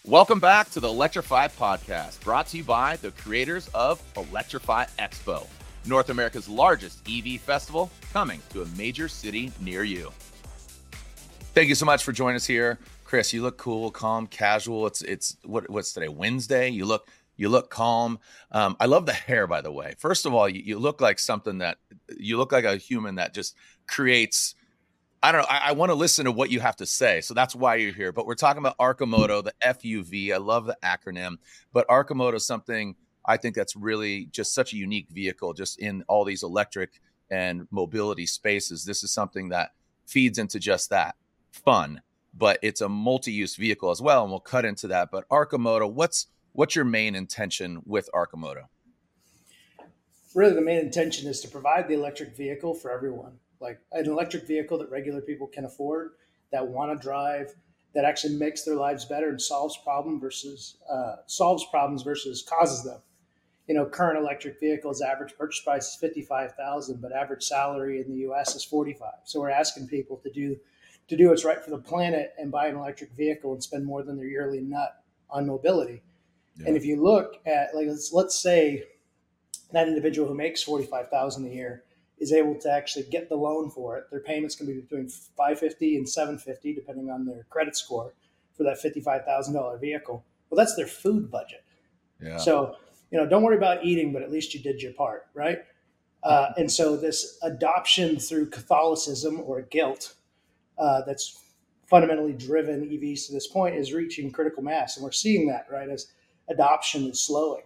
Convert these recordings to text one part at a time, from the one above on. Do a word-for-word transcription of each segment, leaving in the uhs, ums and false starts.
Welcome back to the Electrify Podcast, brought to you by the creators of Electrify Expo, North America's largest E V festival, coming to a major city near you. Thank you so much for joining us here. Chris, you look cool, calm, casual. It's it's what what's today? Wednesday. You look you look calm. Um, I love the hair, by the way. First of all, you, you look like something that you look like a human that just creates. I don't know. I, I want to listen to what you have to say. So that's why you're here. But we're talking about Arcimoto, the F U V. I love the acronym. But Arcimoto is something I think that's really just such a unique vehicle just in all these electric and mobility spaces. This is something that feeds into just that fun, but it's a multi-use vehicle as well. And we'll cut into that. But Arcimoto, what's what's your main intention with Arcimoto? Really, the main intention is to provide the electric vehicle for everyone. Like an electric vehicle that regular people can afford, that want to drive, that actually makes their lives better and solves problem versus uh, solves problems versus causes them. You know, current electric vehicles average purchase price is fifty-five thousand dollars, but average salary in the U S is forty-five. So we're asking people to do to do what's right for the planet and buy an electric vehicle and spend more than their yearly nut on mobility. Yeah. And if you look at like let's let's say that individual who makes forty-five thousand dollars a year is able to actually get the loan for it. Their payments can be between five hundred fifty dollars and seven hundred fifty dollars, depending on their credit score for that fifty-five thousand dollars vehicle. Well, that's their food budget. Yeah. So, you know, don't worry about eating, but at least you did your part, right? Uh, and so this adoption through Catholicism or guilt uh, that's fundamentally driven E Vs to this point is reaching critical mass. And we're seeing that, right, as adoption is slowing.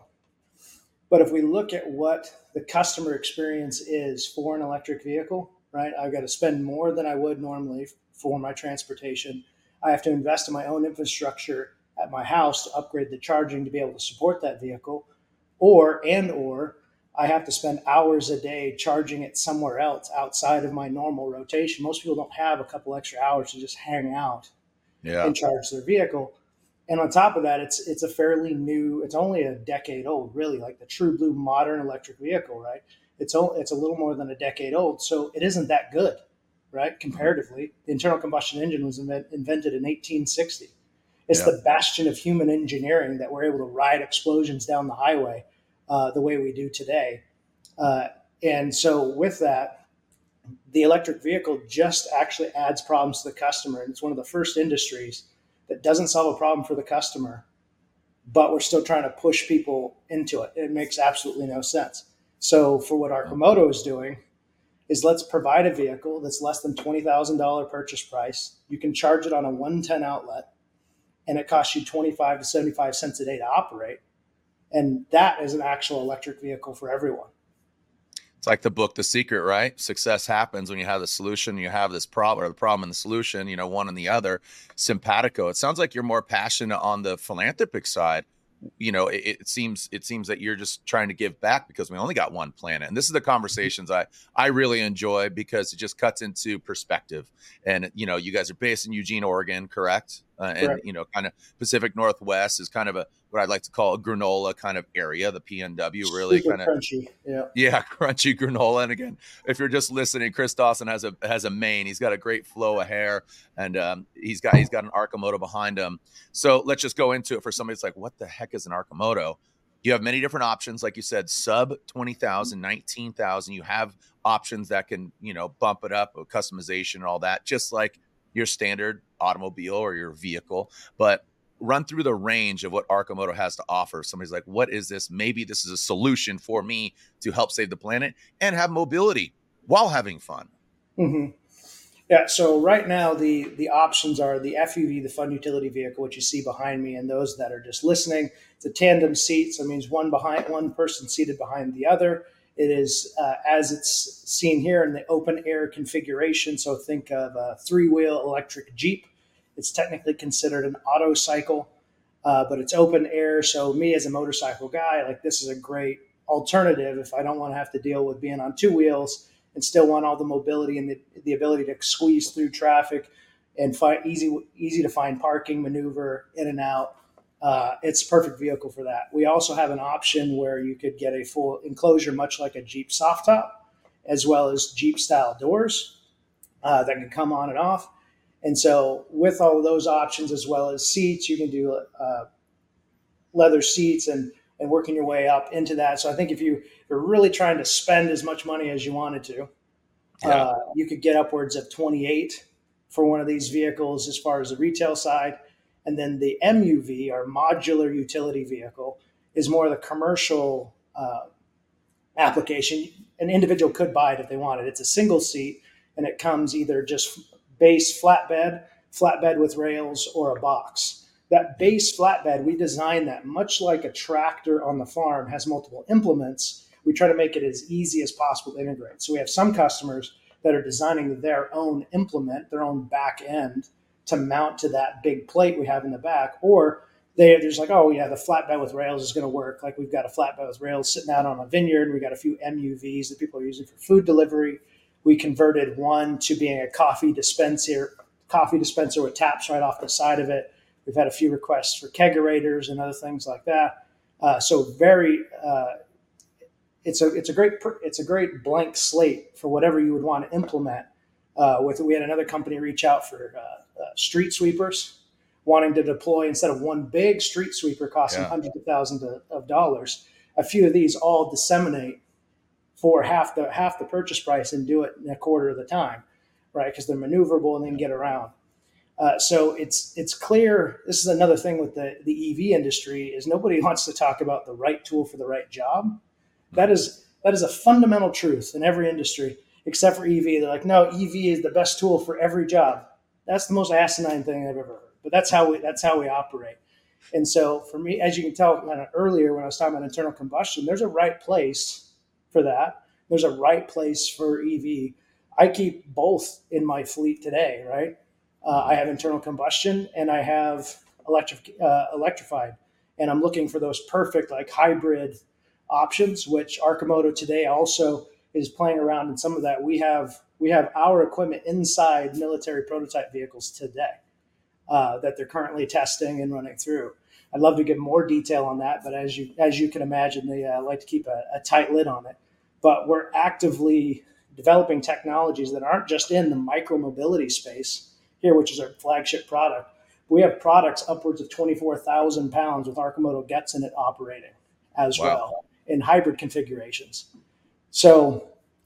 But if we look at what the customer experience is for an electric vehicle, right, I've got to spend more than I would normally for my transportation. I have to invest in my own infrastructure at my house to upgrade the charging to be able to support that vehicle, or and or I have to spend hours a day charging it somewhere else outside of my normal rotation. Most people don't have a couple extra hours to just hang out yeah. and charge their vehicle. And on top of that, it's it's a fairly new, it's only a decade old, really, like the true blue modern electric vehicle, right? It's it's a little more than a decade old. So it isn't that good, right? Comparatively, the internal combustion engine was invent, invented in eighteen sixty. It's yeah. the bastion of human engineering that we're able to ride explosions down the highway uh, the way we do today. Uh, and so with that, the electric vehicle just actually adds problems to the customer. And it's one of the first industries that doesn't solve a problem for the customer, but we're still trying to push people into it. It makes absolutely no sense. So for what Arcimoto is doing is let's provide a vehicle that's less than twenty thousand dollars purchase price. You can charge it on a one ten outlet, and it costs you twenty-five to seventy-five cents a day to operate. And that is an actual electric vehicle for everyone. It's like the book, The Secret, right? Success happens when you have the solution, you have this problem, or the problem and the solution, you know, one and the other. Simpatico. It sounds like you're more passionate on the philanthropic side. You know, it, it seems it seems that you're just trying to give back because we only got one planet. And this is the conversations I I really enjoy because it just cuts into perspective. And, you know, you guys are based in Eugene, Oregon, correct? Uh, and, correct. You know, kind of Pacific Northwest is kind of a what I'd like to call a granola kind of area, the P N W really Super kind of crunchy. Yeah. Yeah, crunchy granola. And again, if you're just listening, Chris Dawson has a has a mane. He's got a great flow of hair, and um, he's got he's got an Arcimoto behind him. So let's just go into it for somebody that's like, what the heck is an Arcimoto? You have many different options, like you said, sub twenty thousand, nineteen thousand. You have options that can, you know, bump it up, customization and all that, just like your standard automobile or your vehicle. But run through the range of what Arcimoto has to offer. Somebody's like, what is this? Maybe this is a solution for me to help save the planet and have mobility while having fun. Mm-hmm. Yeah. So right now the, the options are the F U V, the fun utility vehicle, which you see behind me, and those that are just listening. It's a tandem seat. So it means one behind one person seated behind the other. It is uh, as it's seen here in the open air configuration. So think of a three wheel electric Jeep. It's technically considered an auto cycle, uh, but it's open air. So me as a motorcycle guy, like this is a great alternative if I don't want to have to deal with being on two wheels and still want all the mobility and the, the ability to squeeze through traffic and find easy, easy to find parking, maneuver in and out. Uh, it's a perfect vehicle for that. We also have an option where you could get a full enclosure, much like a Jeep soft top, as well as Jeep style doors uh, that can come on and off. And so with all of those options, as well as seats, you can do uh, leather seats and, and working your way up into that. So I think if you, you're really trying to spend as much money as you wanted to, Yeah. uh, you could get upwards of twenty-eight for one of these vehicles as far as the retail side. And then the M U V, our modular utility vehicle, is more of the commercial uh, application. An individual could buy it if they wanted. It's a single seat, and it comes either just base flatbed, flatbed with rails, or a box. That base flatbed, we designed that much like a tractor on the farm has multiple implements. We try to make it as easy as possible to integrate. So we have some customers that are designing their own implement, their own back end to mount to that big plate we have in the back, or they, there's like, oh yeah, the flatbed with rails is going to work. Like we've got a flatbed with rails sitting out on a vineyard. And we got a few M U Vs that people are using for food delivery. We converted one to being a coffee dispenser, coffee dispenser with taps right off the side of it. We've had a few requests for kegerators and other things like that. Uh, so very, uh, it's a it's a great it's a great blank slate for whatever you would want to implement. Uh, with we had another company reach out for uh, uh, street sweepers, wanting to deploy instead of one big street sweeper costing Yeah. hundreds of thousands of, of dollars. A few of these all disseminate for half the half the purchase price and do it in a quarter of the time, right? Because they're maneuverable and then get around. Uh, so it's it's clear. This is another thing with the, the E V industry is nobody wants to talk about the right tool for the right job. That is that is a fundamental truth in every industry, except for E V. They're like, no, E V is the best tool for every job. That's the most asinine thing I've ever heard. But that's how we that's how we operate. And so for me, as you can tell kind of earlier when I was talking about internal combustion, there's a right place for that. There's a right place for E V. I keep both in my fleet today, right? Uh, I have internal combustion and I have electric, uh, electrified, and I'm looking for those perfect like hybrid options, which Arcimoto today also is playing around in some of that. We have we have our equipment inside military prototype vehicles today uh, that they're currently testing and running through. I'd love to give more detail on that, but as you as you can imagine, they uh, like to keep a, a tight lid on it. But we're actively developing technologies that aren't just in the micromobility space here, which is our flagship product. We have products upwards of twenty-four thousand pounds with Arcimoto Gets in it operating as Wow. well in hybrid configurations. So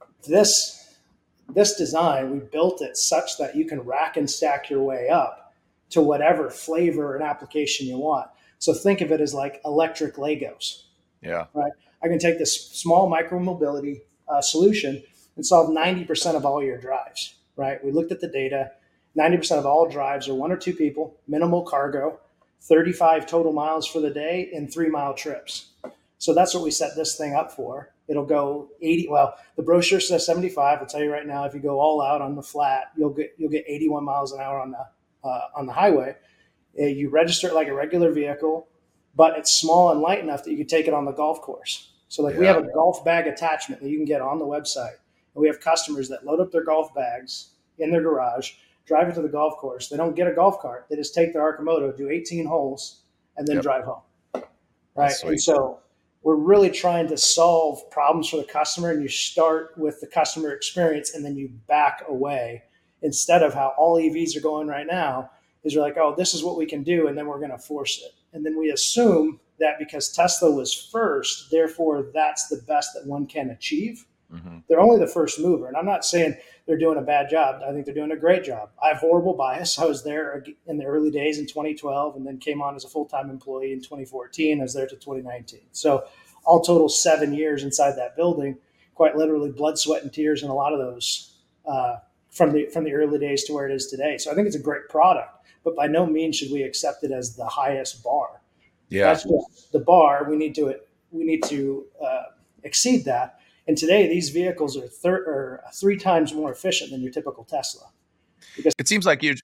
this this design, we built it such that you can rack and stack your way up to whatever flavor and application you want. So think of it as like electric Legos. Yeah. Right. I can take this small micromobility uh, solution and solve ninety percent of all your drives. Right. We looked at the data. ninety percent of all drives are one or two people, minimal cargo, thirty-five total miles for the day, and three mile trips. So that's what we set this thing up for. It'll go eighty. Well, the brochure says seventy-five. I'll tell you right now, if you go all out on the flat, you'll get you'll get eighty-one miles an hour on the uh, on the highway. Uh, you register it like a regular vehicle, but it's small and light enough that you can take it on the golf course. So like we Yeah. have a golf bag attachment that you can get on the website. And we have customers that load up their golf bags in their garage, drive it to the golf course. They don't get a golf cart. They just take their Arcimoto, do eighteen holes, and then Yep. drive home. That's Right. sweet. And so we're really trying to solve problems for the customer, and you start with the customer experience and then you back away instead of how all E Vs are going right now is you're like, oh, this is what we can do. And then we're going to force it. And then we assume that because Tesla was first, therefore that's the best that one can achieve. Mhm. They're only the first mover. And I'm not saying they're doing a bad job. I think they're doing a great job. I have horrible bias. I was there in the early days in twenty twelve and then came on as a full-time employee in twenty fourteen. I was there to twenty nineteen. So all total seven years inside that building, quite literally blood, sweat, and tears in a lot of those uh, from the from the early days to where it is today. So I think it's a great product, but by no means should we accept it as the highest bar. Yeah. That's just the bar. We need to we need to uh, exceed that. And today, these vehicles are, thir- are three times more efficient than your typical Tesla. Because It seems like you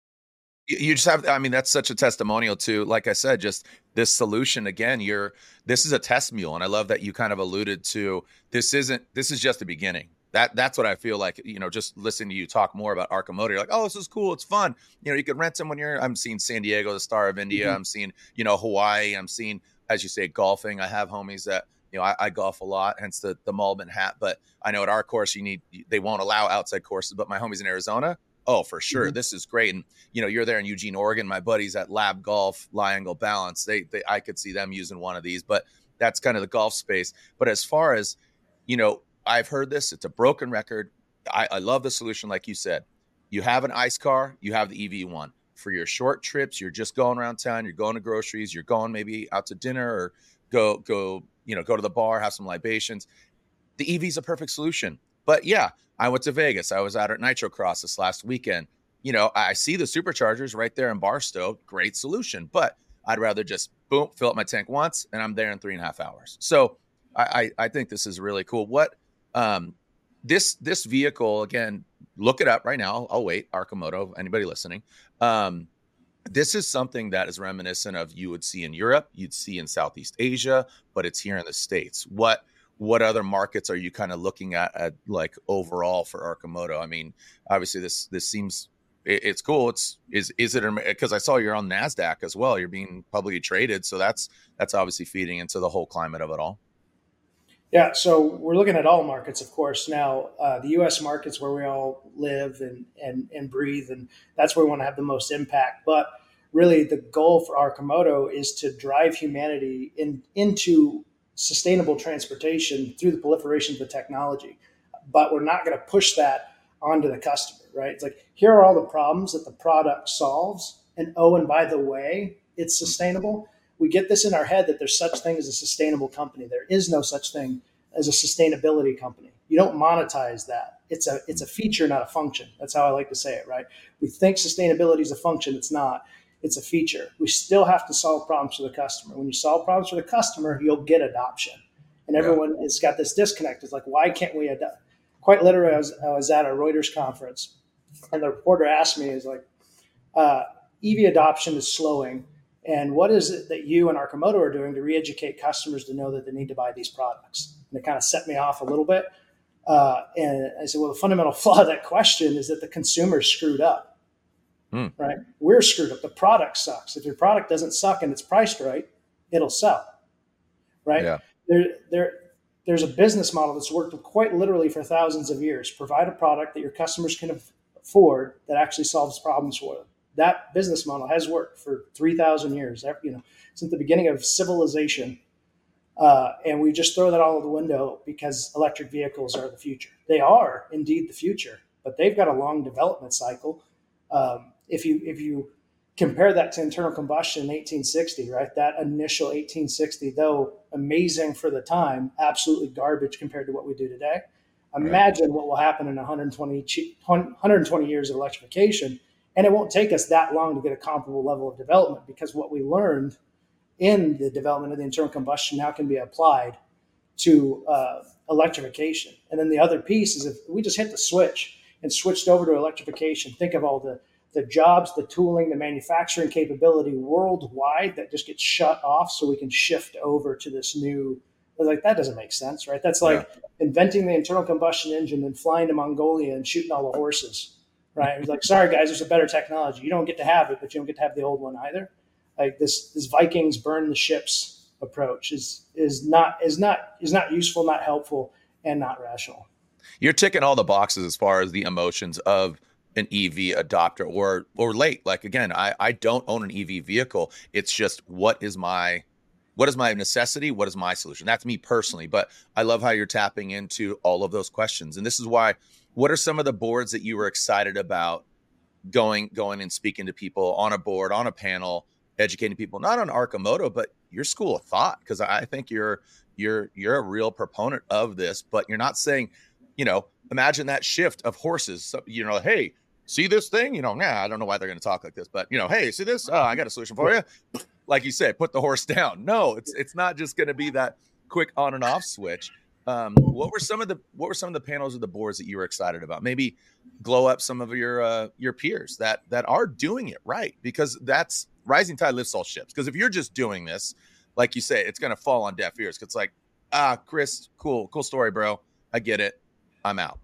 you just have, I mean, that's such a testimonial to, like I said, just this solution. Again, you're, this is a test mule. And I love that you kind of alluded to, this isn't, this is just the beginning. That that's what I feel like, you know, just listening to you talk more about Arcimoto, you're like, oh, this is cool. It's fun. You know, you could rent them when you're, I'm seeing San Diego, the Star of India. Mhm. I'm seeing, you know, Hawaii. I'm seeing, as you say, golfing. I have homies that, you know, I, I golf a lot, hence the, the Malbin hat. But I know at our course, you need, they won't allow outside courses, but my homies in Arizona, oh, for sure, Mm-hmm. this is great. And, you know, you're there in Eugene, Oregon. My buddies at Lab Golf, Lie Angle Balance, they, they, I could see them using one of these, but that's kind of the golf space. But as far as, you know, I've heard this, it's a broken record. I, I love the solution. Like you said, you have an ICE car, you have the E V one for your short trips. You're just going around town. You're going to groceries. You're going maybe out to dinner or go, go, you know, go to the bar, have some libations. The E V is a perfect solution. But yeah, I went to Vegas. I was out at Nitro Cross this last weekend. You know, I see the superchargers right there in Barstow. Great solution. But I'd rather just boom, fill up my tank once and I'm there in three and a half hours. So I, I, I think this is really cool. What um, this this vehicle, again, look it up right now. I'll, I'll wait. Arcimoto, anybody listening. Um, this is something that is reminiscent of you would see in Europe, you'd see in Southeast Asia, but it's here in the States. What what other markets are you kind of looking at, at like overall for Arcimoto? I mean, obviously this this seems it, it's cool. It's is is it because I saw you're on NASDAQ as well. You're being publicly traded, so that's that's obviously feeding into the whole climate of it all. Yeah, so we're looking at all markets, of course. Now, uh, the U S markets where we all live and, and, and breathe, and that's where we want to have the most impact. But really, the goal for Arcimoto is to drive humanity in, into sustainable transportation through the proliferation of the technology. But we're not going to push that onto the customer, right? It's like, here are all the problems that the product solves. And oh, and by the way, it's sustainable. We get this in our head that there's such thing as a sustainable company. There is no such thing as a sustainability company. You don't monetize that. It's a it's a feature, not a function. That's how I like to say it, right? We think sustainability is a function. It's not. It's a feature. We still have to solve problems for the customer. When you solve problems for the customer, you'll get adoption. And everyone yeah. has got this disconnect. It's like, why can't we adopt? Quite literally, I was, I was at a Reuters conference, and the reporter asked me, is like, uh, E V adoption is slowing. And what is it that you and Arcimoto are doing to re-educate customers to know that they need to buy these products? And it kind of set me off a little bit. Uh, and I said, well, the fundamental flaw of that question is that the consumer screwed up, mm. right? We're screwed up. The product sucks. If your product doesn't suck and it's priced right, it'll sell, right? Yeah. There, there, there's a business model that's worked quite literally for thousands of years. Provide a product that your customers can afford that actually solves problems for them. That business model has worked for three thousand years, you know, since the beginning of civilization. Uh, and we just throw that all out the window because electric vehicles are the future. They are indeed the future, but they've got a long development cycle. Um, if you if you compare that to internal combustion in eighteen sixty, right, that initial eighteen sixty, though amazing for the time, absolutely garbage compared to what we do today. Imagine right. what will happen in one hundred twenty, one hundred twenty years of electrification. And it won't take us that long to get a comparable level of development because what we learned in the development of the internal combustion now can be applied to uh, electrification. And then the other piece is if we just hit the switch and switched over to electrification, think of all the, the jobs, the tooling, the manufacturing capability worldwide that just gets shut off so we can shift over to this new, like that doesn't make sense, right? That's like yeah. inventing the internal combustion engine and flying to Mongolia and shooting all the horses. Right. He's like, sorry, guys, there's a better technology. You don't get to have it, but you don't get to have the old one either. Like this, this Vikings burn the ships approach is is not is not is not useful, not helpful, and not rational. You're ticking all the boxes as far as the emotions of an E V adopter or or late. Like, again, I, I don't own an E V vehicle. It's just what is my what is my necessity? What is my solution? That's me personally. But I love how you're tapping into all of those questions. And this is why. What are some of the boards that you were excited about going going and speaking to people on a board, on a panel, educating people, not on Arcimoto, but your school of thought? Because I think you're you're you're a real proponent of this, but you're not saying, you know, imagine that shift of horses. So, you know, hey, see this thing? You know, nah, I don't know why they're going to talk like this, but you know, hey, see this? Oh, I got a solution for you. Like you say, put the horse down. No, it's it's not just going to be that quick on and off switch. Um, what were some of the what were some of the panels or the boards that you were excited about? Maybe glow up some of your uh, your peers that that are doing it right, because that's rising tide lifts all ships. Because if you're just doing this, like you say, it's going to fall on deaf ears. It's like, ah, Chris, cool, cool story, bro. I get it. I'm out.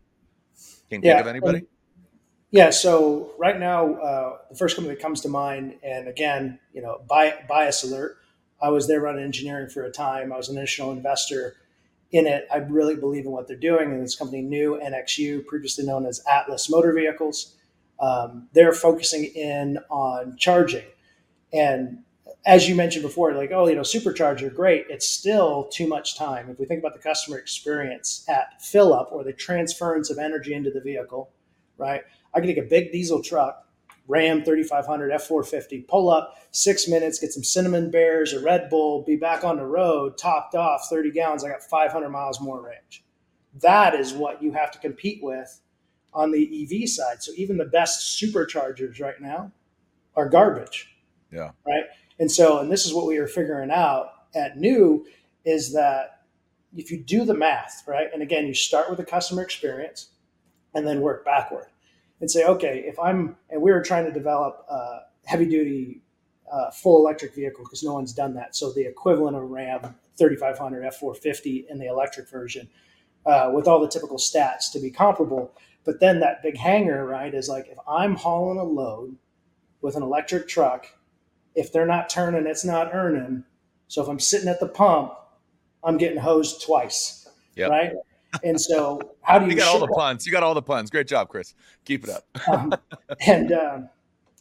Can you yeah, think of anybody? Um, yeah. So right now, uh, the first company that comes to mind, and again, you know, bias alert. I was there running engineering for a time. I was an initial investor in it. I really believe in what they're doing. And this company, New N X U, previously known as Atlas Motor Vehicles. Um, they're focusing in on charging. And as you mentioned before, like, oh, you know, supercharger, great. It's still too much time. If we think about the customer experience at fill up or the transference of energy into the vehicle, right? I can take a big diesel truck, Ram thirty-five hundred, F four fifty, pull up six minutes, get some cinnamon bears, a Red Bull, be back on the road, topped off thirty gallons. I got five hundred miles more range. That is what you have to compete with on the E V side. So even the best superchargers right now are garbage. Yeah. Right. And so, and this is what we are figuring out at New is that if you do the math, right, and again, you start with the customer experience and then work backward and say, okay, if I'm, and we were trying to develop a heavy duty uh, full electric vehicle because no one's done that. So the equivalent of Ram thirty-five hundred, F four fifty in the electric version uh, with all the typical stats to be comparable. But then that big hanger, right, is like if I'm hauling a load with an electric truck, if they're not turning, it's not earning. So if I'm sitting at the pump, I'm getting hosed twice, yep. Right? And so how do you? You got all the puns. You got all the puns. Great job, Chris. Keep it up. um, and um,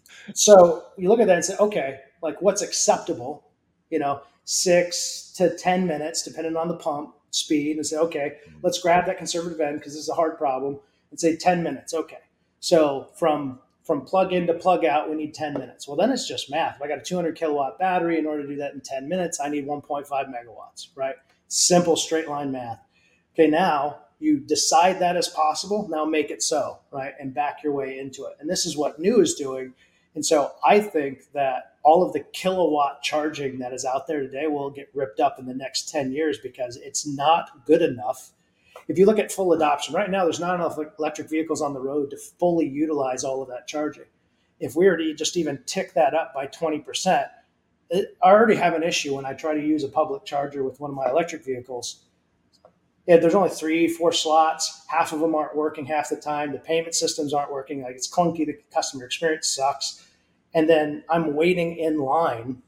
so you look at that and say, okay, like what's acceptable? You know, six to ten minutes, depending on the pump speed, and say, okay, let's grab that conservative end because this is a hard problem, and say ten minutes. Okay, so from From plug in to plug out, we need ten minutes. Well, then it's just math. If I got a two hundred kilowatt battery, in order to do that in ten minutes, I need one point five megawatts, right? Simple straight line math. Okay, now you decide that is possible. Now make it so, right? And back your way into it. And this is what New is doing. And so I think that all of the kilowatt charging that is out there today will get ripped up in the next ten years because it's not good enough. If you look at full adoption, right now, there's not enough electric vehicles on the road to fully utilize all of that charging. If we were to just even tick that up by twenty percent, it, I already have an issue when I try to use a public charger with one of my electric vehicles. Yeah, there's only three, four slots. Half of them aren't working half the time. The payment systems aren't working. Like it's clunky. The customer experience sucks. And then I'm waiting in line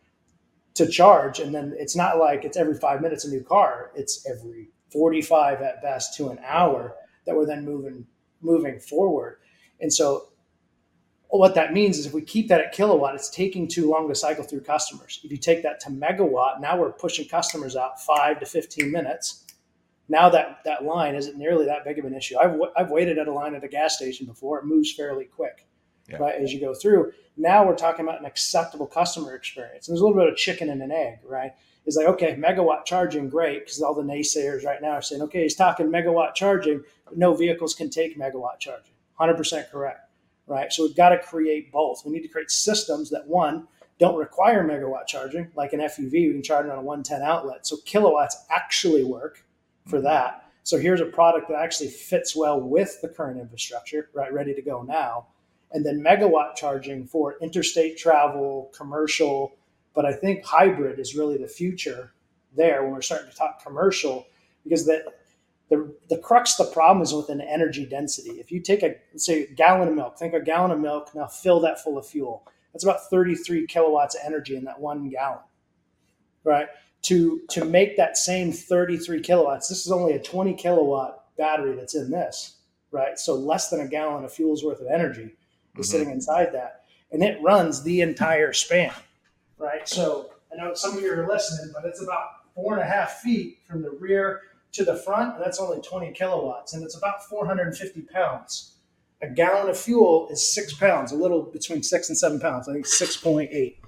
to charge. And then it's not like it's every five minutes a new car. It's every forty-five at best to an hour that we're then moving moving forward. And so what that means is if we keep that at kilowatt, it's taking too long to cycle through customers. If you take that to megawatt, now we're pushing customers out five to fifteen minutes. Now that, that line isn't nearly that big of an issue. I've, I've waited at a line at a gas station before. It moves fairly quick, yeah. Right, as you go through. Now we're talking about an acceptable customer experience. And there's a little bit of chicken and an egg, right? It's like, okay, megawatt charging, great, because all the naysayers right now are saying, okay, he's talking megawatt charging, but no vehicles can take megawatt charging. one hundred percent correct, right? So we've got to create both. We need to create systems that, one, don't require megawatt charging, like an F U V, we can charge it on a one ten outlet. So kilowatts actually work for that. So here's a product that actually fits well with the current infrastructure, right, ready to go now. And then megawatt charging for interstate travel, commercial, but I think hybrid is really the future there when we're starting to talk commercial, because the, the, the crux of the problem is with an energy density. If you take a, let's say, a gallon of milk, think a gallon of milk, now fill that full of fuel. That's about thirty-three kilowatts of energy in that one gallon, right? To, to make that same thirty-three kilowatts, this is only a twenty kilowatt battery that's in this, right? So less than a gallon of fuel's worth of energy is mm-hmm. sitting inside that. And it runs the entire span. Right. So I know some of you are listening, but it's about four and a half feet from the rear to the front. And that's only twenty kilowatts. And it's about four hundred fifty pounds. A gallon of fuel is six pounds, a little between six and seven pounds. I think six point eight.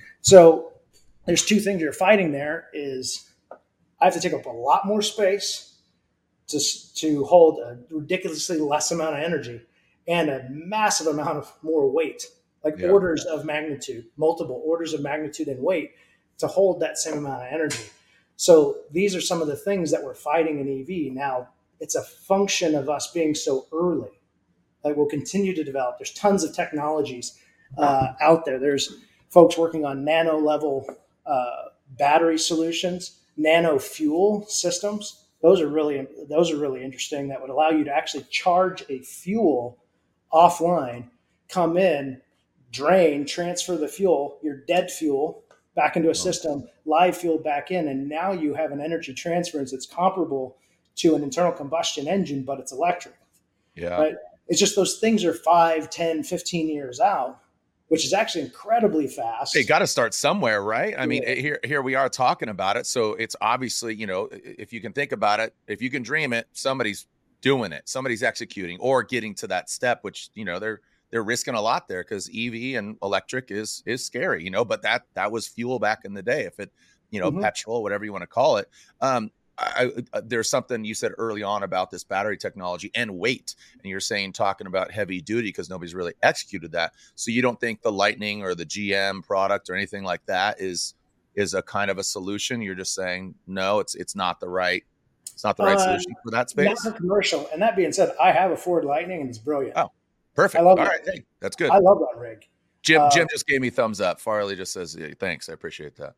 So there's two things you're fighting there is I have to take up a lot more space to, to hold a ridiculously less amount of energy and a massive amount of more weight. Like yeah. orders of magnitude, multiple orders of magnitude in weight to hold that same amount of energy. So these are some of the things that we're fighting in E V. Now, it's a function of us being so early. Like we'll continue to develop. There's tons of technologies uh, out there. There's folks working on nano level uh, battery solutions, nano fuel systems. Those are really those are really interesting. That would allow you to actually charge a fuel offline, come in, drain, transfer the fuel, your dead fuel back into a system, live fuel back in, and now you have an energy transference that's comparable to an internal combustion engine, but it's electric. Yeah. Right? It's just those things are five, ten, fifteen years out, which is actually incredibly fast. They got to start somewhere, right? I mean, yeah. here, here we are talking about it. So it's obviously, you know, if you can think about it, if you can dream it, somebody's doing it, somebody's executing or getting to that step, which, you know, they're, they're risking a lot there because E V and electric is, is scary, you know, but that, that was fuel back in the day. If it, you know, mm-hmm. petrol, whatever you want to call it. Um, I, I, there's something you said early on about this battery technology and weight, and you're saying talking about heavy duty because nobody's really executed that. So you don't think the Lightning or the G M product or anything like that is is a kind of a solution? You're just saying no, it's it's not the right it's not the right uh, solution for that space. Not for commercial. And that being said, I have a Ford Lightning and it's brilliant. Oh, perfect. I love All that. right, hey, that's good. I love that rig. Jim uh, Jim just gave me thumbs up. Farley just says yeah, thanks. I appreciate that.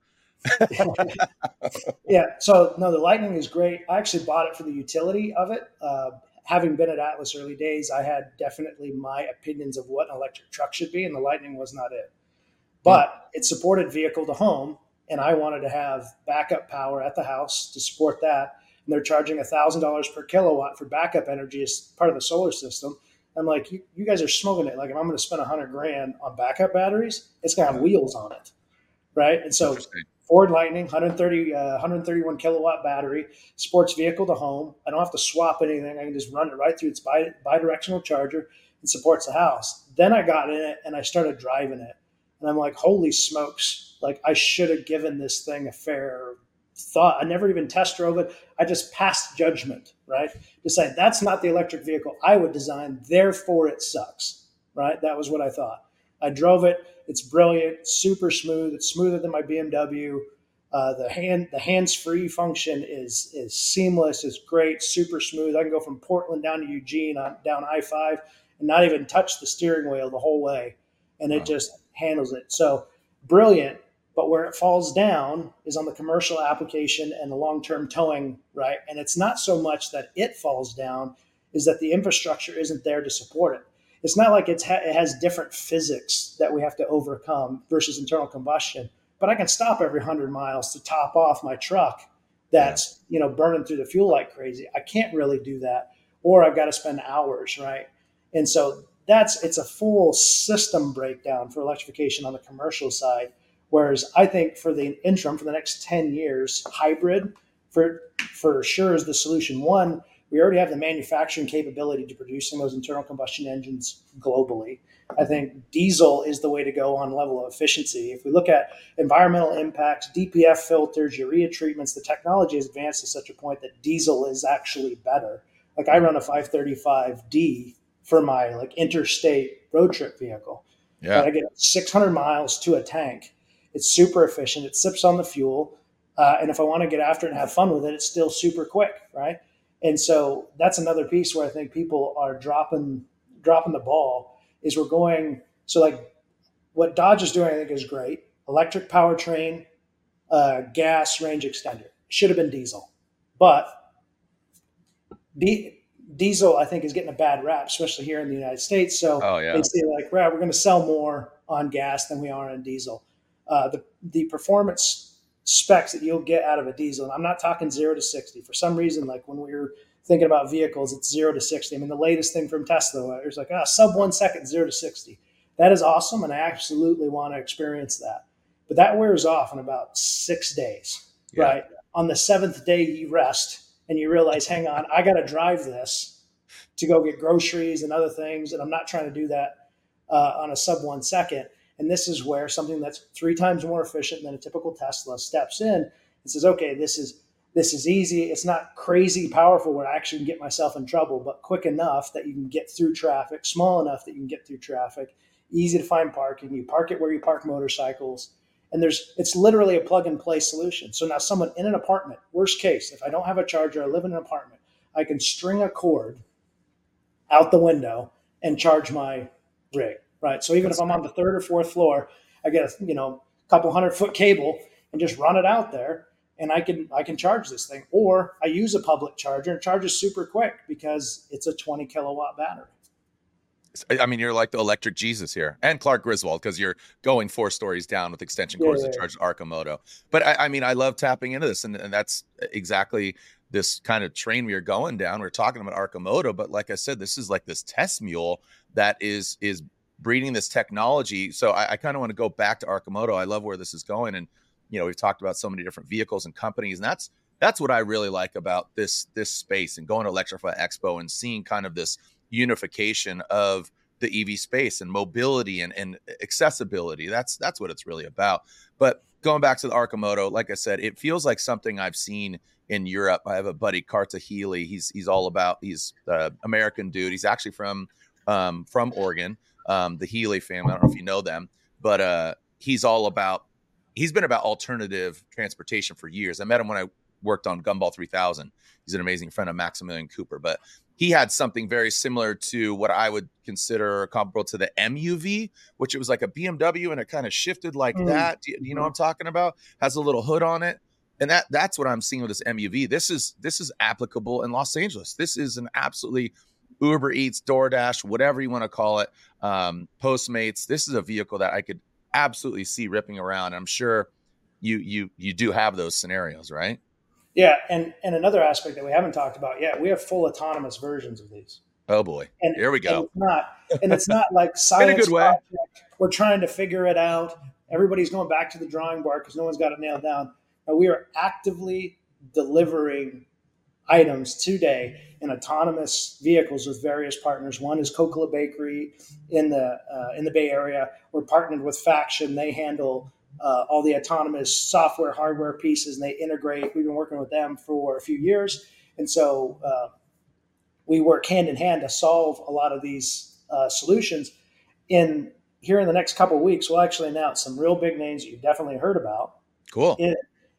Yeah, so no, the Lightning is great. I actually bought it for the utility of it. Uh, having been at Atlas early days, I had definitely my opinions of what an electric truck should be, and the Lightning was not it. But mm. it supported vehicle to home, and I wanted to have backup power at the house to support that. And they're charging one thousand dollars per kilowatt for backup energy as part of the solar system. I'm like, you, you guys are smoking it. Like, if I'm going to spend one hundred grand on backup batteries, it's going to have wheels on it, right? And so Ford Lightning, one hundred thirty, uh, one hundred thirty-one kilowatt battery, sports vehicle to home. I don't have to swap anything. I can just run it right through its bi- bidirectional charger and supports the house. Then I got in it and I started driving it. And I'm like, holy smokes, like I should have given this thing a fair thought. I never even test drove it. I just passed judgment, right? Decide that's not the electric vehicle I would design, therefore it sucks, right? That was what I thought. I drove it. It's brilliant, super smooth. It's smoother than my B M W. Uh, the hand, the hands-free function is is seamless. It's great, super smooth. I can go from Portland down to Eugene on down I five and not even touch the steering wheel the whole way, and it wow. just handles it. So brilliant. But where it falls down is on the commercial application and the long-term towing, right? And it's not so much that it falls down, is that the infrastructure isn't there to support it. It's not like it's ha- it has different physics that we have to overcome versus internal combustion. But I can stop every one hundred miles to top off my truck that's yeah. you know burning through the fuel like crazy. I can't really do that, or I've got to spend hours, right? And so that's it's a full system breakdown for electrification on the commercial side. Whereas I think for the interim, for the next ten years, hybrid for for sure is the solution. One, we already have the manufacturing capability to producing those internal combustion engines globally. I think diesel is the way to go on level of efficiency. If we look at environmental impacts, D P F filters, urea treatments, the technology has advanced to such a point that diesel is actually better. Like I run a five thirty-five D for my like interstate road trip vehicle. Yeah. And I get six hundred miles to a tank. It's super efficient. It sips on the fuel. Uh, and if I want to get after it and have fun with it, it's still super quick, right? And so that's another piece where I think people are dropping dropping the ball is we're going, so like what Dodge is doing, I think is great. Electric powertrain, uh, gas range extender. Should have been diesel. But di- diesel, I think, is getting a bad rap, especially here in the United States. So oh, yeah. they say like, right, we're going to sell more on gas than we are on diesel. Uh, the, the performance specs that you'll get out of a diesel, and I'm not talking zero to sixty. For some reason, like when we were thinking about vehicles, it's zero to sixty. I mean, the latest thing from Tesla, it was like, ah, sub one second, zero to sixty. That is awesome, and I absolutely want to experience that. But that wears off in about six days, yeah. right? On the seventh day, you rest, and you realize, hang on, I got to drive this to go get groceries and other things, and I'm not trying to do that uh, on a sub one second. And this is where something that's three times more efficient than a typical Tesla steps in and says, okay, this is this is easy. It's not crazy powerful where I actually can get myself in trouble, but quick enough that you can get through traffic, small enough that you can get through traffic, easy to find parking. You park it where you park motorcycles. And there's it's literally a plug and play solution. So now someone in an apartment, worst case, if I don't have a charger, I live in an apartment, I can string a cord out the window and charge my rig. Right. So even That's if I'm on the third or fourth floor, I get a you know couple hundred foot cable and just run it out there, and I can I can charge this thing. Or I use a public charger and it charges super quick because it's a twenty kilowatt battery. I mean, you're like the electric Jesus here, and Clark Griswold, because you're going four stories down with extension cords yeah, yeah, that charge Arcimoto. But I, I mean, I love tapping into this, and, and that's exactly this kind of train we are going down. We're talking about Arcimoto, but like I said, this is like this test mule that is is breeding this technology. So I, I kind of want to go back to Arcimoto. I love where this is going, and you know, we've talked about so many different vehicles and companies, and that's that's what I really like about this this space and going to Electrify Expo and seeing kind of this unification of the E V space and mobility and, and accessibility. That's that's what it's really about. But going back to the Arcimoto, like I said, it feels like something I've seen in Europe. I have a buddy, Carta Healy. He's he's all about, he's an American dude. He's actually from um, from Oregon, um, the Healy family. I don't know if you know them, but uh, he's all about, he's been about alternative transportation for years. I met him when I worked on Gumball three thousand. He's an amazing friend of Maximilian Cooper, but he had something very similar to what I would consider comparable to the M U V, which it was like a B M W and it kind of shifted like mm. that. Do you, do you know what I'm talking about? Has a little hood on it. And that that's what I'm seeing with this M U V. This is this is applicable in Los Angeles. This is an absolutely Uber Eats, DoorDash, whatever you want to call it, um, Postmates. This is a vehicle that I could absolutely see ripping around. I'm sure you you you do have those scenarios, right? Yeah, and and another aspect that we haven't talked about yet, we have full autonomous versions of these. Oh boy, and, here we go. And it's not, and it's not like science in a good way. Project. We're trying to figure it out. Everybody's going back to the drawing board because no one's got it nailed down. Now, we are actively delivering items today in autonomous vehicles with various partners. One is Coca-Cola Bakery in the uh, in the Bay Area. We're partnered with Faction. They handle uh, all the autonomous software, hardware pieces, and they integrate. We've been working with them for a few years, and so uh, we work hand in hand to solve a lot of these uh, solutions. In here in the next couple of weeks, we'll actually announce some real big names that you've definitely heard about. Cool. In,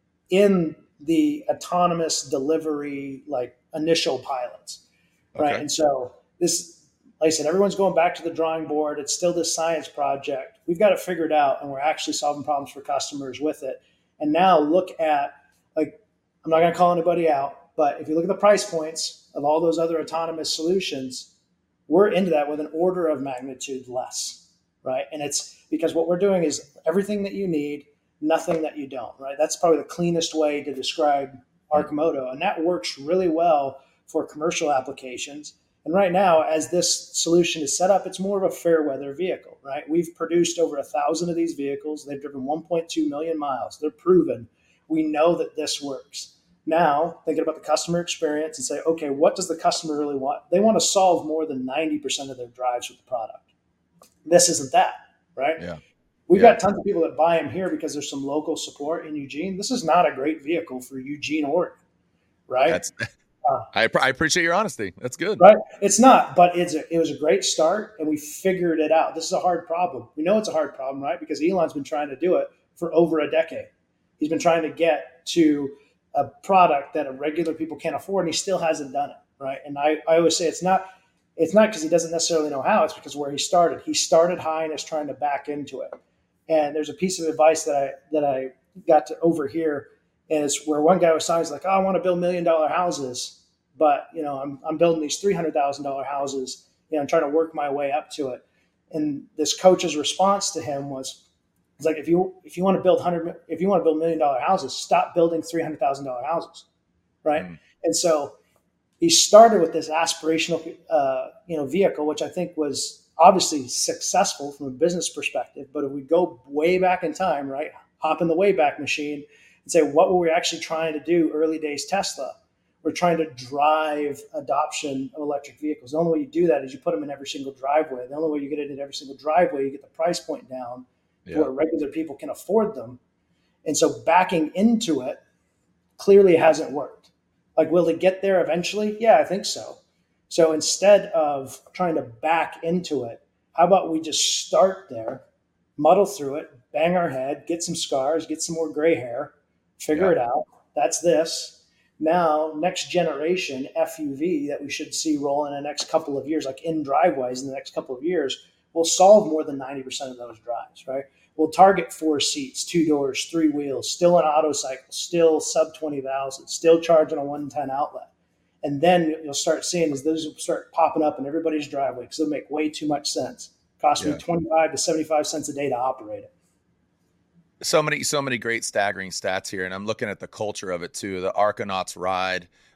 in the autonomous delivery, like initial pilots, right? Okay. And so this, like I said, everyone's going back to the drawing board. It's still this science project. We've got it figured out, and we're actually solving problems for customers with it. And now look at, like, I'm not going to call anybody out, but if you look at the price points of all those other autonomous solutions, we're into that with an order of magnitude less, right? And it's because what we're doing is everything that you need, nothing that you don't, right? That's probably the cleanest way to describe Arcimoto. And that works really well for commercial applications. And right now, as this solution is set up, it's more of a fair weather vehicle, right? We've produced over a thousand of these vehicles. They've driven one point two million miles. They're proven. We know that this works. Now, thinking about the customer experience and say, okay, what does the customer really want? They want to solve more than ninety percent of their drives with the product. This isn't that, right? Yeah. We've yeah. got tons of people that buy them here because there's some local support in Eugene. This is not a great vehicle for Eugene, Oregon, right? That's, uh, I, I appreciate your honesty. That's good. Right? It's not, but it's a, it was a great start, and we figured it out. This is a hard problem. We know it's a hard problem, right? Because Elon's been trying to do it for over a decade. He's been trying to get to a product that regular people can't afford, and he still hasn't done it, right? And I, I always say it's not it's not because he doesn't necessarily know how. It's because where he started. He started high and is trying to back into it. And there's a piece of advice that I that I got to overhear is where one guy was saying, he's like, oh, I want to build million dollar houses, but you know, I'm I'm building these three hundred thousand dollar houses. You know, I'm trying to work my way up to it. And this coach's response to him was, it's like if you if you want to build hundred if you want to build million dollar houses, stop building three hundred thousand dollar houses, right? Mm. And so he started with this aspirational uh, you know vehicle, which I think was obviously successful from a business perspective. But if we go way back in time, right, hop in the Wayback Machine and say, what were we actually trying to do early days Tesla? We're trying to drive adoption of electric vehicles. The only way you do that is you put them in every single driveway. The only way you get it in every single driveway, you get the price point down yeah. to where regular people can afford them. And so backing into it clearly hasn't worked. Like, will it get there eventually? Yeah, I think so. So instead of trying to back into it, how about we just start there, muddle through it, bang our head, get some scars, get some more gray hair, figure yeah. it out. That's this. Now, next generation F U V that we should see roll in the next couple of years, like in driveways in the next couple of years, will solve more than ninety percent of those drives, right? We'll target four seats, two doors, three wheels, still an auto cycle, still sub twenty thousand, still charging a one ten outlet. And then you'll start seeing as those will start popping up in everybody's driveway because they'll make way too much sense. Cost yeah. me twenty-five to seventy-five cents a day to operate it. So many, so many great staggering stats here. And I'm looking at the culture of it too. The Arconauts ride.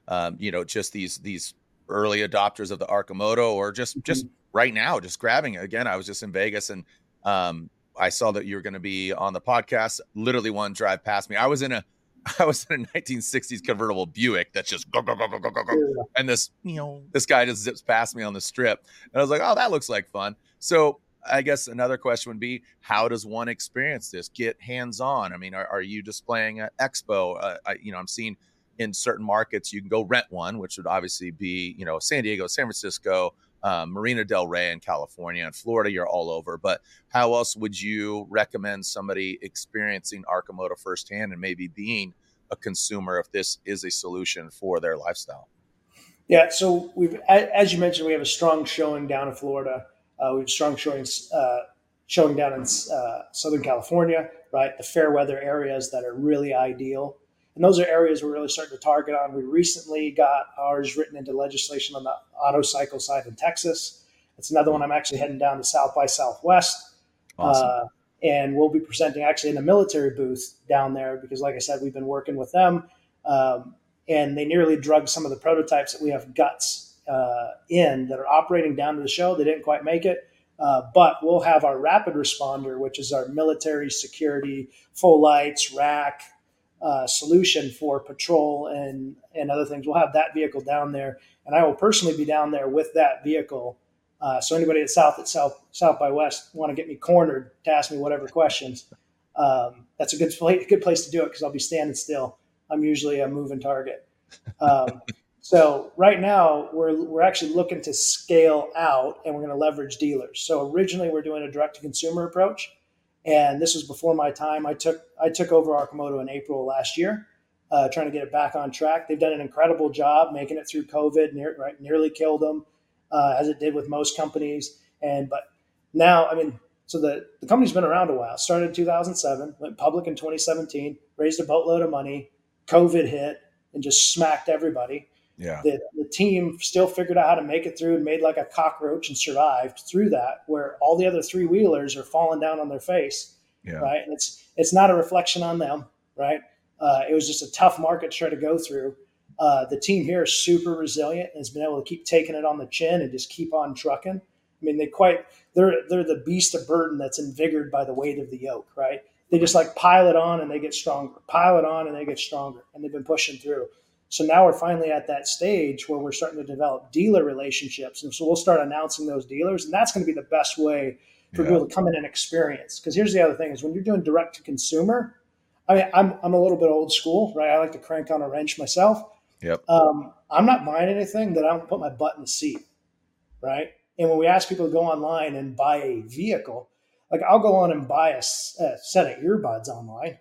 um, you know, just these these early adopters of the Arcimoto, or just Mhm. just right now, just grabbing it. Again, I was just in Vegas, and um, I saw that you were going to be on the podcast. Literally one drive past me. I was in a I was in a nineteen sixties convertible Buick that's just go, go, go, go, go, go, go. Yeah. And this, you know, this guy just zips past me on the strip. And I was like, oh, that looks like fun. So I guess another question would be, how does one experience this? Get hands-on. I mean, are, are you displaying at Expo? Uh, I, you know, I'm seeing in certain markets, you can go rent one, which would obviously be, you know, San Diego, San Francisco, um, Marina Del Rey in California, and Florida, you're all over. But how else would you recommend somebody experiencing Arcimoto firsthand and maybe being a consumer if this is a solution for their lifestyle? Yeah, so we've, a- as you mentioned, we have a strong showing down in Florida. Uh, we have strong showings uh, showing down in uh, Southern California, right? The fair weather areas that are really ideal. And those are areas we're really starting to target on. We recently got ours written into legislation on the auto cycle side in Texas. It's another one I'm actually heading down to South by Southwest. Awesome. Uh, and we'll be presenting actually in a military booth down there because, like I said, we've been working with them. Um, and they nearly drugged some of the prototypes that we have guts uh, in that are operating down to the show. They didn't quite make it. Uh, but we'll have our rapid responder, which is our military security, full lights, rack, uh, solution for patrol and and other things. We'll have that vehicle down there, and I will personally be down there with that vehicle. Uh, so anybody at South at South South by West want to get me cornered to ask me whatever questions, um, that's a good place, good place to do it because I'll be standing still. I'm usually a moving target. Um, so right now we're we're actually looking to scale out, and we're going to leverage dealers. So originally we're doing a direct to consumer approach. And this was before my time. I took I took over Arcimoto in April last year, uh, trying to get it back on track. They've done an incredible job making it through COVID. Near, right, nearly killed them, uh, as it did with most companies. And but now, I mean, so the the company's been around a while. Started in two thousand seven, went public in twenty seventeen, raised a boatload of money. COVID hit and just smacked everybody. Yeah. The, the team still figured out how to make it through and made like a cockroach and survived through that, where all the other three wheelers are falling down on their face. Yeah. Right. And it's, it's not a reflection on them. Right. Uh, it was just a tough market to try to go through. Uh, the team here is super resilient and has been able to keep taking it on the chin and just keep on trucking. I mean, they quite, they're, they're the beast of burden that's invigorated by the weight of the yoke. Right. They just like pile it on and they get stronger, pile it on and they get stronger, and they've been pushing through. So now we're finally at that stage where we're starting to develop dealer relationships. And so we'll start announcing those dealers. And that's going to be the best way for Yeah. people to come in and experience. Because here's the other thing is when you're doing direct to consumer, I mean, I'm, I'm a little bit old school, right? I like to crank on a wrench myself. Yep. Um, I'm not buying anything that I don't put my butt in the seat, right? And when we ask people to go online and buy a vehicle, like I'll go on and buy a, a set of earbuds online,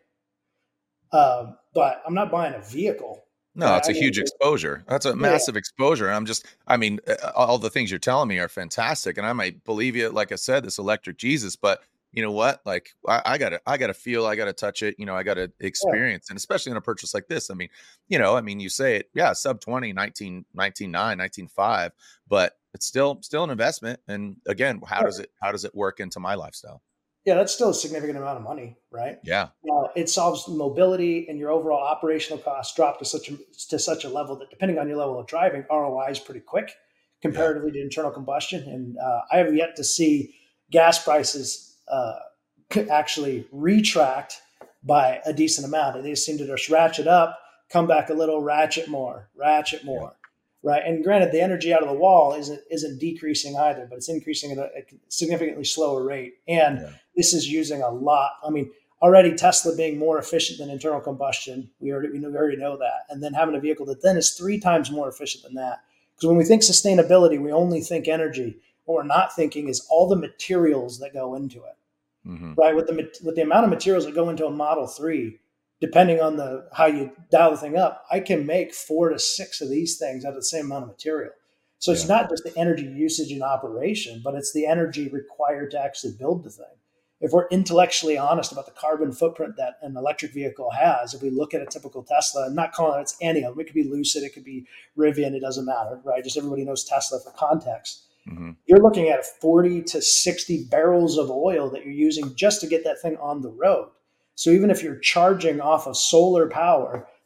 um, but I'm not buying a vehicle. No, it's a huge exposure. That's a massive exposure. And I'm just, I mean, uh, all the things you're telling me are fantastic. And I might believe you, like I said, this electric Jesus, but you know what? Like I, I gotta, I gotta feel, I gotta touch it, you know, I gotta experience. And especially in a purchase like this, I mean, you know, I mean, you say it, yeah, sub twenty, nineteen, nineteen nine, nineteen five, but it's still, still an investment. And again, how does it, how does it work into my lifestyle? Yeah, that's still a significant amount of money, right? Yeah. Now, it solves mobility, and your overall operational costs drop to such a to such a level that, depending on your level of driving, R O I is pretty quick comparatively yeah. to internal combustion. And uh, I have yet to see gas prices uh, actually retract by a decent amount. They seem to just ratchet up, come back a little, ratchet more, ratchet more. Yeah. Right. And granted, the energy out of the wall isn't isn't decreasing either, but it's increasing at a, a significantly slower rate. And yeah. this is using a lot. I mean, already Tesla being more efficient than internal combustion, we already we, know, we already know that. And then having a vehicle that then is three times more efficient than that. Because when we think sustainability, we only think energy. What we're not thinking is all the materials that go into it. Mm-hmm. Right. With the with the amount of materials that go into a Model three, depending on the how you dial the thing up, I can make four to six of these things out of the same amount of material. So it's yeah. not just the energy usage in operation, but it's the energy required to actually build the thing. If we're intellectually honest about the carbon footprint that an electric vehicle has, if we look at a typical Tesla, I'm not calling it it's any of them. It could be Lucid, it could be Rivian, it doesn't matter, right? Just everybody knows Tesla for context. Mm-hmm. You're looking at forty to sixty barrels of oil that you're using just to get that thing on the road. So even if you're charging off of solar power,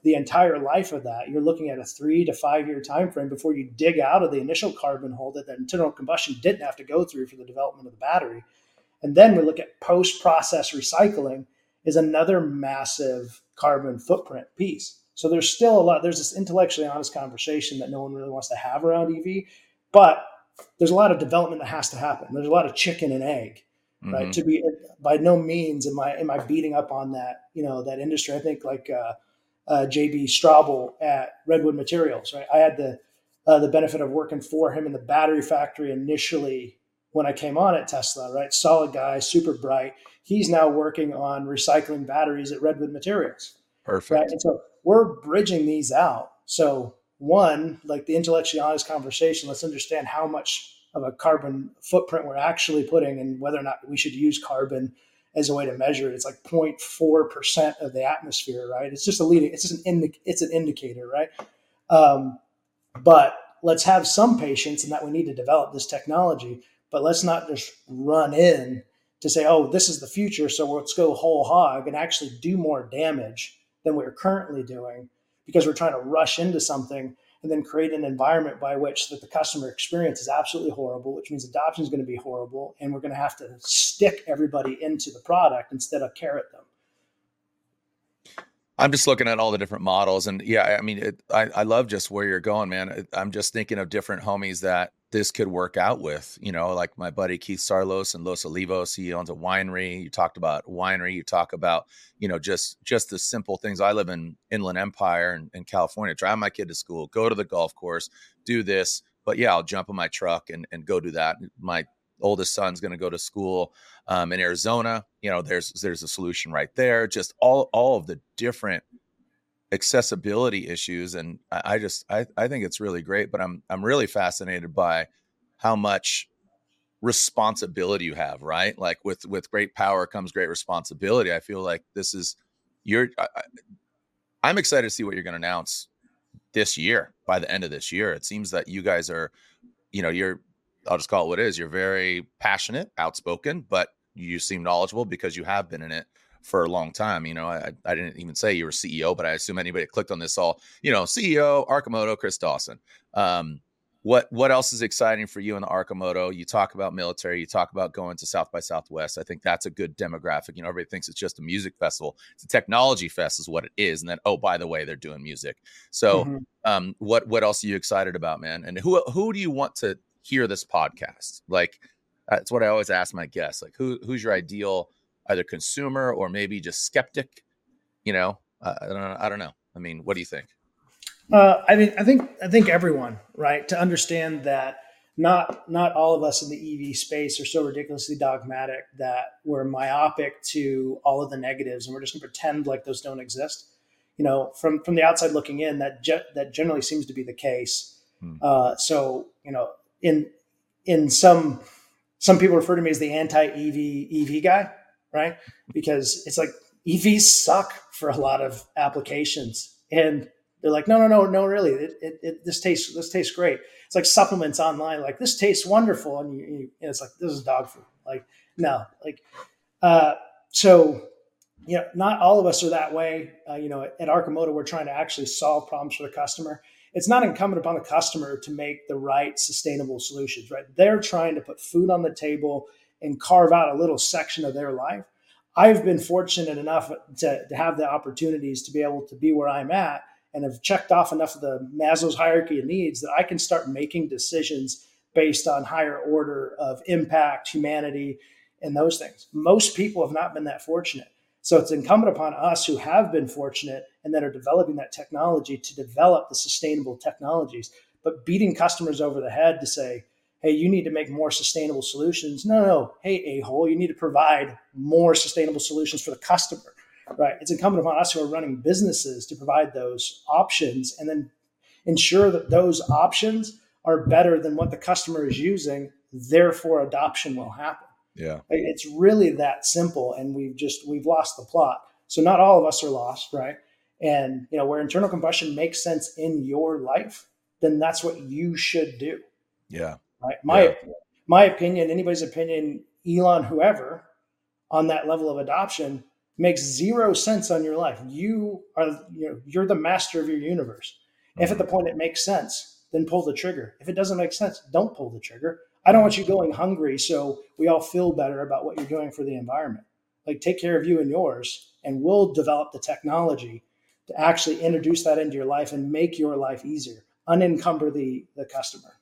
the entire life of that, you're looking at a three to five year time frame before you dig out of the initial carbon hole that the internal combustion didn't have to go through for the development of the battery. And then we look at post-process recycling is another massive carbon footprint piece. So there's still a lot, there's this intellectually honest conversation that no one really wants to have around E V, but there's a lot of development that has to happen. There's a lot of chicken and egg, mm-hmm. right? To be, by no means am I, am I beating up on that, you know, that industry. I think like uh, uh, J B Straubel at Redwood Materials, right? I had the, uh, the benefit of working for him in the battery factory initially when I came on at Tesla, right? Solid guy, super bright. He's now working on recycling batteries at Redwood Materials. Perfect. Right? And so we're bridging these out. So one, like the intellectually honest conversation, let's understand how much of a carbon footprint we're actually putting and whether or not we should use carbon as a way to measure it. It's like zero point four percent of the atmosphere, right? It's just a leading, it's just an, indi- it's an indicator, right? Um, but let's have some patience in that we need to develop this technology, but let's not just run in to say, oh, this is the future, so let's go whole hog and actually do more damage than we're currently doing because we're trying to rush into something and then create an environment by which that the customer experience is absolutely horrible, which means adoption is going to be horrible, and we're going to have to stick everybody into the product instead of carrot them. I'm just looking at all the different models, and yeah, I mean, it, I, I love just where you're going, man. I'm just thinking of different homies that this could work out with, you know, like my buddy Keith Sarlos and Los Olivos. He owns a winery. You talked about winery. You talk about, you know, just just the simple things. I live in Inland Empire in, in California. Drive my kid to school, go to the golf course, do this. But yeah, I'll jump in my truck and and go do that. My oldest son's going to go to school um, in Arizona. You know, there's there's a solution right there. Just all all of the different accessibility issues, and I, I just I, I think it's really great. But I'm I'm really fascinated by how much responsibility you have, right? Like with with great power comes great responsibility. I feel like this is you're. I, I'm excited to see what you're going to announce this year. By the end of this year, it seems that you guys are, you know, you're. I'll just call it what it is. You're very passionate, outspoken, but you seem knowledgeable because you have been in it for a long time. You know, I, I didn't even say you were C E O, but I assume anybody that clicked on this all, you know, C E O, Arcimoto, Chris Dawson. Um, what, what else is exciting for you in the Arcimoto? You talk about military, you talk about going to South by Southwest. I think that's a good demographic. You know, everybody thinks it's just a music festival. It's a technology fest is what it is. And then, oh, by the way, they're doing music. So mm-hmm. um, what, what else are you excited about, man? And who, who do you want to hear this podcast? Like, that's what I always ask my guests. Like, who, who's your ideal either consumer or maybe just skeptic? You know, uh, I don't know. I don't know. I mean, what do you think? Uh, I mean, I think, I think everyone, right, to understand that not, not all of us in the E V space are so ridiculously dogmatic that we're myopic to all of the negatives and we're just gonna pretend like those don't exist. You know, from, from the outside looking in, that ge- that generally seems to be the case. Hmm. Uh, so, you know, in, in some, some people refer to me as the anti-E V E V guy, right? Because it's like E Vs suck for a lot of applications, and they're like, no, no, no, no, really, it, it, it, this tastes, this tastes great. It's like supplements online, like this tastes wonderful, and, you, you, and it's like this is dog food. Like no, like uh, so, you know, not all of us are that way. Uh, you know, at, at Arcimoto, we're trying to actually solve problems for the customer. It's not incumbent upon the customer to make the right sustainable solutions, right? They're trying to put food on the table and carve out a little section of their life. I've been fortunate enough to, to have the opportunities to be able to be where I'm at and have checked off enough of the Maslow's hierarchy of needs that I can start making decisions based on higher order of impact, humanity, and those things. Most people have not been that fortunate. So it's incumbent upon us who have been fortunate and that are developing that technology to develop the sustainable technologies. But beating customers over the head to say, hey, you need to make more sustainable solutions. No, no, hey, a-hole, you need to provide more sustainable solutions for the customer, right? It's incumbent upon us who are running businesses to provide those options and then ensure that those options are better than what the customer is using. Therefore, adoption will happen. Yeah, it's really that simple, and we've just we've lost the plot. So not all of us are lost, right? And you know, where internal combustion makes sense in your life, then that's what you should do. Yeah, right. My yeah. my opinion, anybody's opinion, Elon, whoever, on that level of adoption makes zero sense on your life. You are, you know, you're the master of your universe. Mm-hmm. If at the point it makes sense, then pull the trigger. If it doesn't make sense, don't pull the trigger. I don't want you going hungry, so we all feel better about what you're doing for the environment. Like, take care of you and yours, and we'll develop the technology to actually introduce that into your life and make your life easier, unencumber the, the customer.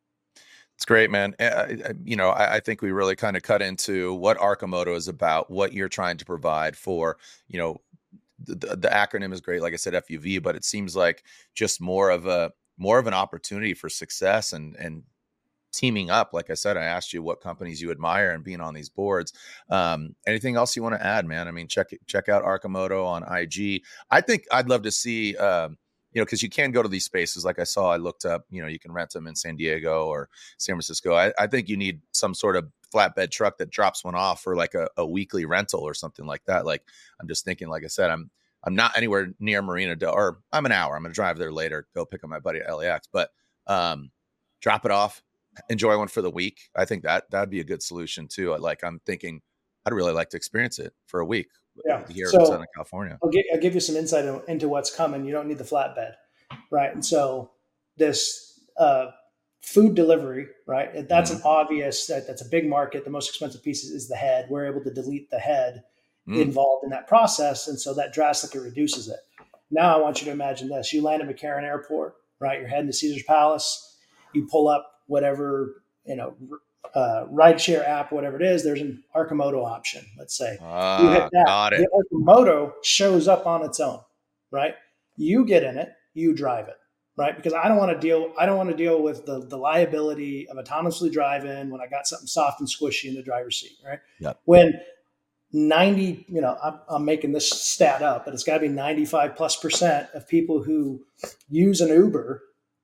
It's great, man. Uh, you know, I, I think we really kind of cut into what Arcimoto is about, what you're trying to provide for, you know, the, the, the acronym is great. Like I said, F U V, but it seems like just more of a, more of an opportunity for success and, and teaming up. Like I said, I asked you what companies you admire and being on these boards. Um, anything else you want to add, man? I mean, check, check out Arcimoto on I G. I think I'd love to see, um, you know, because you can go to these spaces. Like I saw, I looked up, you know, you can rent them in San Diego or San Francisco. I, I think you need some sort of flatbed truck that drops one off for like a, a weekly rental or something like that. Like, I'm just thinking, like I said, I'm, I'm not anywhere near Marina Del, or I'm an hour. I'm going to drive there later, go pick up my buddy at L A X, but um, drop it off, enjoy one for the week. I think that that'd be a good solution too. Like, I'm thinking I'd really like to experience it for a week. Yeah. Here so in Southern California. I'll, get, I'll give you some insight into what's coming. You don't need the flatbed, right? And so this uh, food delivery, right? That's mm-hmm. an obvious, that, that's a big market. The most expensive piece is the head. We're able to delete the head mm. involved in that process. And so that drastically reduces it. Now I want you to imagine this. You land at McCarran Airport, right? You're heading to Caesar's Palace. You pull up whatever, you know, uh, rideshare app, whatever it is, there's an Arcimoto option. Let's say uh, you hit that, got it. The Arcimoto shows up on its own, right? You get in it, you drive it, right? Because I don't want to deal, I don't want to deal with the, the liability of autonomously driving when I got something soft and squishy in the driver's seat, right? Yep. When ninety, you know, I'm, I'm making this stat up, but it's got to be ninety-five plus percent of people who use an Uber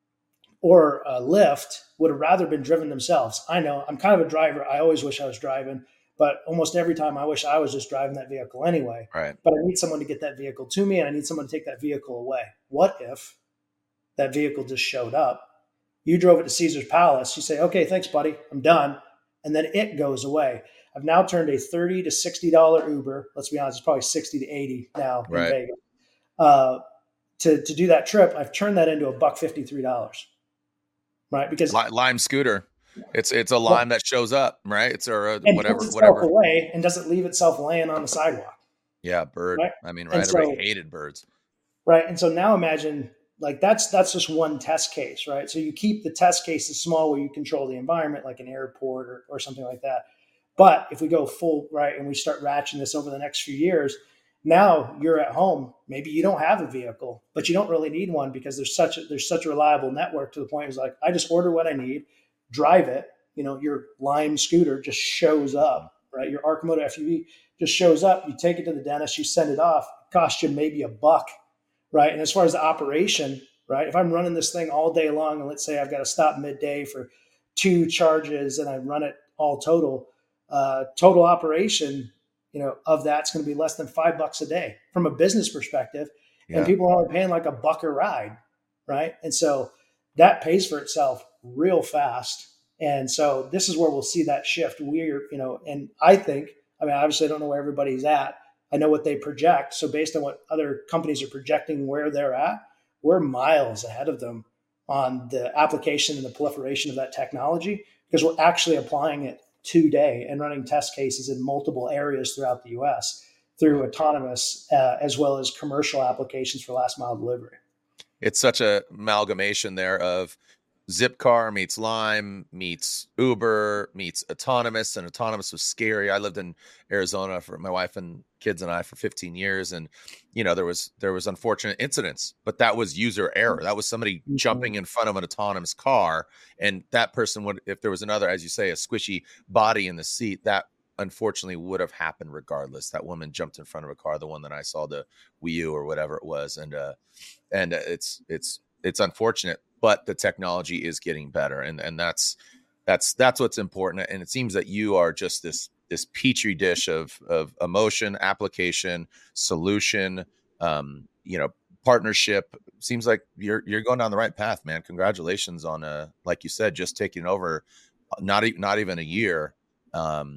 or a Lyft would have rather been driven themselves. I know I'm kind of a driver. I always wish I was driving, but almost every time I wish I was just driving that vehicle anyway. Right. But I need someone to get that vehicle to me, and I need someone to take that vehicle away. What if that vehicle just showed up? You drove it to Caesar's Palace. You say, okay, thanks, buddy. I'm done. And then it goes away. I've now turned a thirty to sixty dollars Uber. Let's be honest, it's probably sixty to eighty now right. in Vegas. Uh, to, to do that trip, I've turned that into a buck fifty-three dollars. Right, because Lime scooter, it's it's a Lime that shows up, right? It's or a, and whatever, puts itself whatever. away and doesn't leave itself laying on the sidewalk. Yeah, bird. Right? I mean, right? So, everybody hated birds. Right, and so now imagine like that's that's just one test case, right? So you keep the test cases small where you control the environment, like an airport or, or something like that. But if we go full right and we start ratcheting this over the next few years. Now you're at home. Maybe you don't have a vehicle, but you don't really need one because there's such a, there's such a reliable network to the point it's like, I just order what I need, drive it. You know, your Lime scooter just shows up, right? Your Arcimoto F U V just shows up. You take it to the dentist, you send it off. It costs you maybe a buck, right? And as far as the operation, right? If I'm running this thing all day long, and let's say I've got to stop midday for two charges, and I run it all total, uh, total operation. You know, of that's going to be less than five bucks a day from a business perspective. Yeah. And people are only paying like a buck a ride. Right. And so that pays for itself real fast. And so this is where we'll see that shift. We're, you know, and I think, I mean, obviously I don't know where everybody's at. I know what they project. So based on what other companies are projecting where they're at, we're miles ahead of them on the application and the proliferation of that technology because we're actually applying it today and running test cases in multiple areas throughout the U S through autonomous uh, as well as commercial applications for last mile delivery. It's such a amalgamation there of Zipcar meets Lime meets Uber meets autonomous, and autonomous was scary. I lived in Arizona for my wife and kids and I for fifteen years. And, you know, there was, there was unfortunate incidents, but that was user error. That was somebody mm-hmm. jumping in front of an autonomous car. And that person would, if there was another, as you say, a squishy body in the seat, that unfortunately would have happened regardless. That woman jumped in front of a car, the one that I saw, the Wii U or whatever it was. And, uh, and it's, it's, it's unfortunate, but the technology is getting better. And, and that's, that's, that's what's important. And it seems that you are just this, this petri dish of, of emotion, application, solution, um, you know, partnership. Seems like you're, you're going down the right path, man. Congratulations on, uh, like you said, just taking over not, e- not even a year. Um,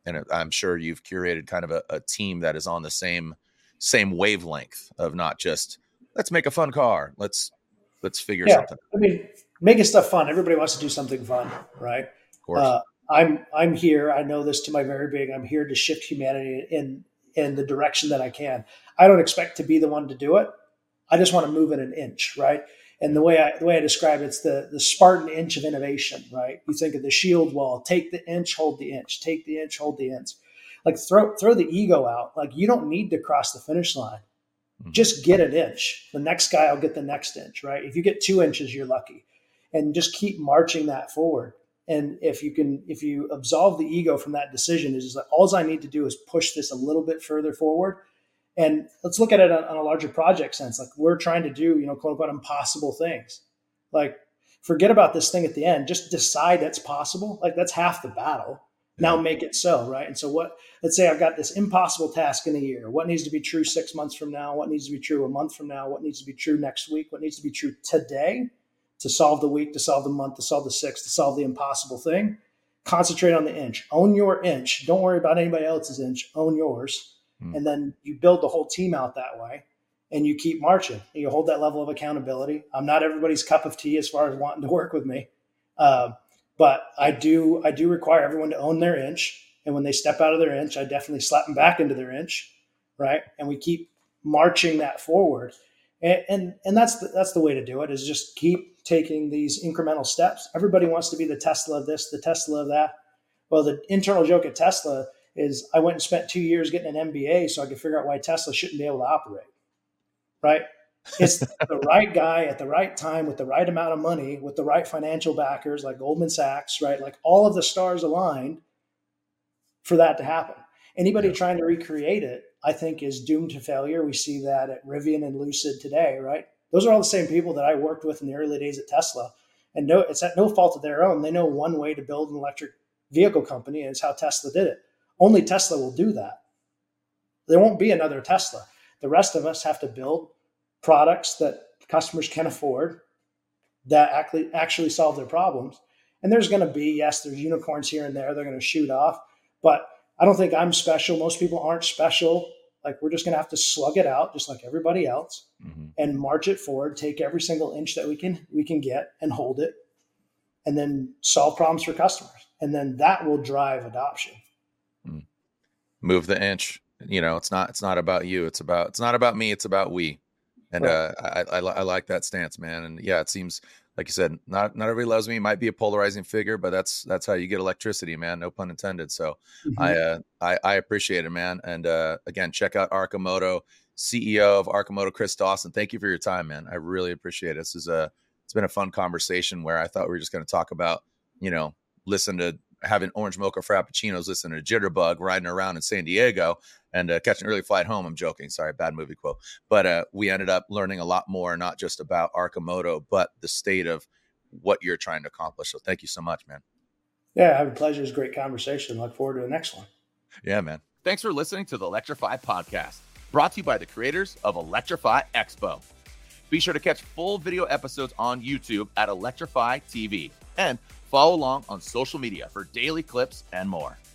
and I'm sure you've curated kind of a, a team that is on the same same wavelength of not just let's make a fun car, let's let's figure Yeah, something out. I mean, making stuff fun. Everybody wants to do something fun, right? Of course. Uh, I'm I'm here. I know this to my very big. I'm here to shift humanity in in the direction that I can. I don't expect to be the one to do it. I just want to move it an inch, right? And the way I the way I describe it, it's the the Spartan inch of innovation, right? You think of the shield wall: take the inch, hold the inch; take the inch, hold the inch. Like throw throw the ego out. Like you don't need to cross the finish line. Mm-hmm. Just get an inch. The next guy will get the next inch, right? If you get two inches, you're lucky, and just keep marching that forward. And if you can, if you absolve the ego from that decision, is just like all I need to do is push this a little bit further forward. And let's look at it on, on a larger project sense. Like we're trying to do, you know, quote unquote, impossible things. Like forget about this thing at the end. Just decide that's possible. Like that's half the battle. Now make it so, right? And so what, let's say I've got this impossible task in a year. What needs to be true six months from now? What needs to be true a month from now? What needs to be true next week? What needs to be true today to solve the week, to solve the month, to solve the six, to solve the impossible thing? Concentrate on the inch. Own your inch. Don't worry about anybody else's inch. Own yours. Mm. And then you build the whole team out that way and you keep marching. And you hold that level of accountability. I'm not everybody's cup of tea as far as wanting to work with me. Uh, But I do I do require everyone to own their inch. And when they step out of their inch, I definitely slap them back into their inch, right? And we keep marching that forward. And and, and that's the, that's the way to do it, is just keep taking these incremental steps. Everybody wants to be the Tesla of this, the Tesla of that. Well, the internal joke at Tesla is I went and spent two years getting an M B A so I could figure out why Tesla shouldn't be able to operate, right? It's the right guy at the right time with the right amount of money, with the right financial backers like Goldman Sachs, right? Like all of the stars aligned for that to happen. Anybody yeah. trying to recreate it, I think, is doomed to failure. We see that at Rivian and Lucid today, right? Those are all the same people that I worked with in the early days at Tesla. And no, it's at no fault of their own. They know one way to build an electric vehicle company, and it's how Tesla did it. Only Tesla will do that. There won't be another Tesla. The rest of us have to build products that customers can afford that actually actually solve their problems. And there's going to be, yes, there's unicorns here and there. They're going to shoot off. But I don't think I'm special. Most people aren't special. Like we're just going to have to slug it out just like everybody else mm-hmm. and march it forward, take every single inch that we can we can get and hold it, and then solve problems for customers. And then that will drive adoption. Mm. Move the inch. You know, it's not it's not about you. It's about it's not about me. It's about we. And right. uh, I, I I like that stance, man. And yeah, it seems like you said, not not everybody loves me. Might be a polarizing figure, but that's that's how you get electricity, man. No pun intended. So mm-hmm. I, uh, I I appreciate it, man. And uh, again, check out Arcimoto, C E O of Arcimoto, Chris Dawson. Thank you for your time, man. I really appreciate it. This is a it's been a fun conversation where I thought we were just going to talk about, you know, listen to having orange mocha frappuccinos, listening to Jitterbug, riding around in San Diego, and uh, catching an early flight home. I'm joking. Sorry, bad movie quote. But uh, we ended up learning a lot more, not just about Arcimoto, but the state of what you're trying to accomplish. So thank you so much, man. Yeah, I had a pleasure. It was a great conversation. Look forward to the next one. Yeah, man. Thanks for listening to the Electrify podcast, brought to you by the creators of Electrify Expo. Be sure to catch full video episodes on YouTube at Electrify T V and follow along on social media for daily clips and more.